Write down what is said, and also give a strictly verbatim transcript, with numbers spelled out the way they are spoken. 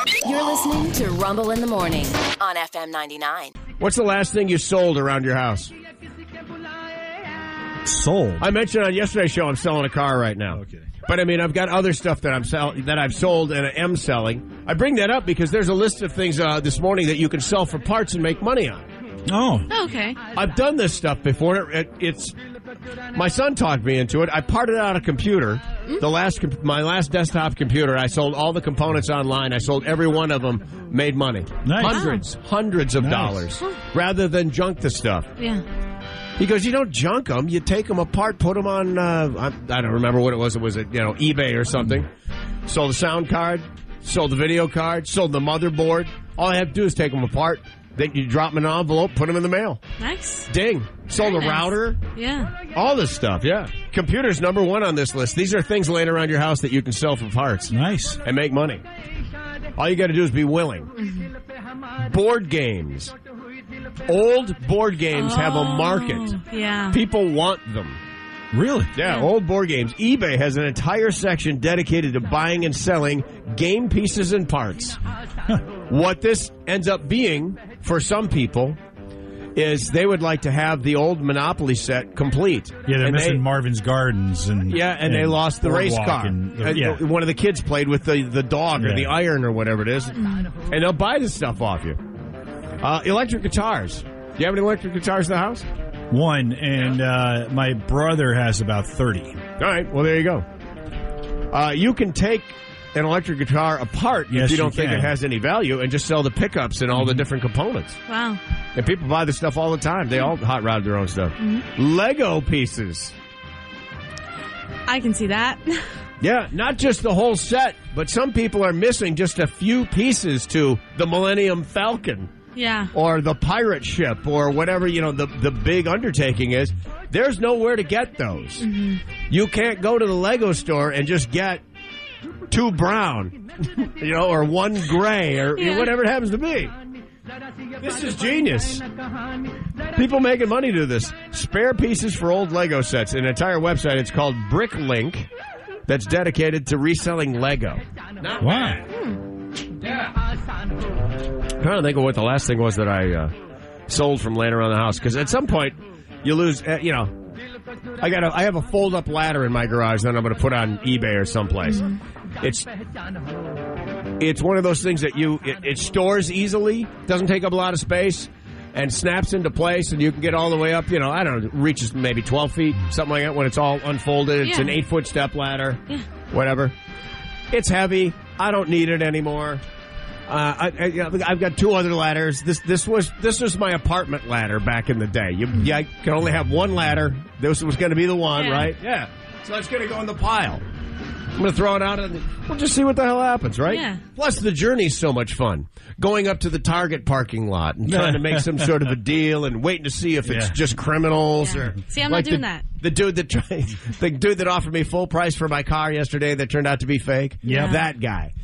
You're listening to Rumble in the Morning on F M ninety-nine. What's the last thing you sold around your house? Sold? I mentioned on yesterday's show I'm selling a car right now. Okay. But, I mean, I've got other stuff that I'm sell- that I've sold and I am selling. I bring that up because there's a list of things uh, this morning that you can sell for parts and make money on. Oh. Okay. I've done this stuff before. It, it's my son talked me into it. I parted out a computer. The last com- my last desktop computer. I sold all the components online. I sold every one of them. Made money. Nice. Hundreds, hundreds of Nice. dollars, rather than junk the stuff. Yeah. He goes, you don't junk them. You take them apart, put them on. Uh, I, I don't remember what it was. It was at you know eBay or something. Sold the sound card. Sold the video card. Sold the motherboard. All I have to do is take them apart. Then you drop them in an envelope, put them in the mail. Nice. Ding. Sold Very a nice. router. Yeah. All this stuff, yeah. Computer's number one on this list. These are things laying around your house that you can sell for parts Nice. and make money. All you got to do is be willing. Board games. Old board games have a market. Oh, yeah. People want them. Really? Yeah, Yeah. old board games. eBay has an entire section dedicated to buying and selling game pieces and parts. What this ends up being for some people is they would like to have the old Monopoly set complete. Yeah, they're And missing they- Marvin's Gardens and Yeah, and, they lost the race Boardwalk car. And, And yeah. one of the kids played with the, the dog or Yeah. the iron or whatever it is, and they'll buy this stuff off you. Uh, electric guitars. Do you have any electric guitars in the house? One, and uh, my brother has about thirty. All right, well, there you go. Uh, you can take an electric guitar apart Yes, if you you don't think can. it has any value and just sell the pickups and all the different components. Wow. And people buy this stuff all the time. They all hot rod their own stuff. Lego pieces. I can see that. Yeah, not just the whole set, but some people are missing just a few pieces to the Millennium Falcon Yeah. or the pirate ship or whatever, you know, the, the big undertaking is. There's nowhere to get those. You can't go to the Lego store and just get two brown, you know, or one gray or Yeah. whatever it happens to be. This is genius. People making money do this. Spare pieces for old Lego sets. An entire website. It's called Bricklink. That's dedicated to reselling Lego. Not Wow. Yeah. I'm trying to think of what the last thing was that I uh, sold from laying around the house. Because at some point, you lose, uh, you know, I got a, I have a fold-up ladder in my garage that I'm going to put on eBay or someplace. It's it's one of those things that you it, it stores easily, doesn't take up a lot of space, and snaps into place, and you can get all the way up. You know, I don't know, reaches maybe twelve feet, something like that. When it's all unfolded, it's Yeah. an eight-foot step ladder, Yeah. whatever. It's heavy. I don't need it anymore. Uh, I, I, I've got two other ladders. This this was this was my apartment ladder back in the day. You, you I can only have one ladder. This was going to be the one, Yeah. right? Yeah. So it's going to go in the pile. I'm going to throw it out, and we'll just see what the hell happens, right? Yeah. Plus, the journey's so much fun. Going up to the Target parking lot and trying to make some sort of a deal and waiting to see if it's Yeah. just criminals Yeah. or. See, I'm like not doing the, that. The dude that tried, the dude that offered me full price for my car yesterday that turned out to be fake. Yep. That guy.